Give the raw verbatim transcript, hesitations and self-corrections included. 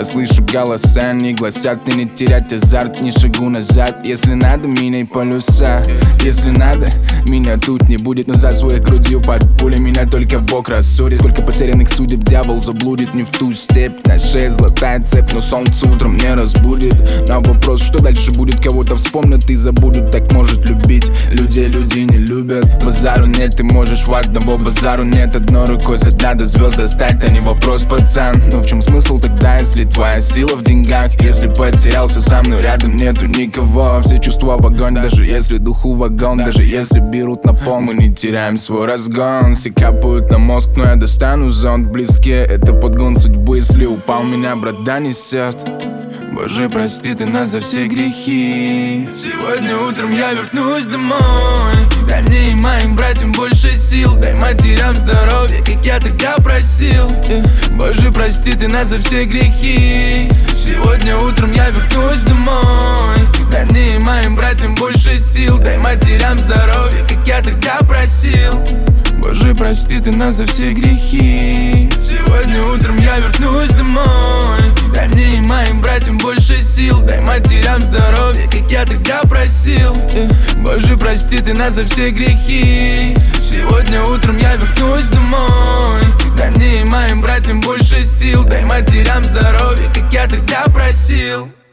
Я слышу голоса, они гласят: и не терять азарт, ни шагу назад. Если надо, меняй полюса. Если надо, меня тут не будет. Но за своей грудью под пулей меня только Бог рассудит. Сколько потерянных судеб дьявол заблудит не в ту степь. На шее золотая цепь, но солнце утром не разбудит. На вопрос, что дальше будет, кого-то вспомнят и забудут. Так может любить людей, люди не любят. Базару нет, ты можешь в одного, базару нет. Одной рукой задать до звезд достать, а не вопрос, пацан. Но в чем смысл тогда, если твоя сила в деньгах? Если потерялся со мной, рядом нету никого. Все чувства в огонь, даже если духу вагон. Даже если берут на пол, мы не теряем свой разгон. Все капают на мозг, но я достану зонт. Близкие, это подгон судьбы. Если упал, меня борода несет. Боже, прости ты нас за все грехи. Сегодня утром я вернусь домой. Дай мне и моим братьям больше сил. Дай матерям здоровья, как я тогда просил. Боже, прости ты нас за все грехи. Сегодня утром я вернусь домой. Дай мне и моим братьям больше сил. Дай матерям здоровья, как я тогда просил. Боже, прости ты нас за все грехи. Сегодня утром я вернусь домой. Дай мне и моим братьям больше сил. Дай матерям здоровья, как я тогда просил. Боже, прости ты нас за все грехи. Сегодня утром я вернусь домой. Дай мне и моим братьям больше сил. Дай матерям здоровья, как я тогда просил.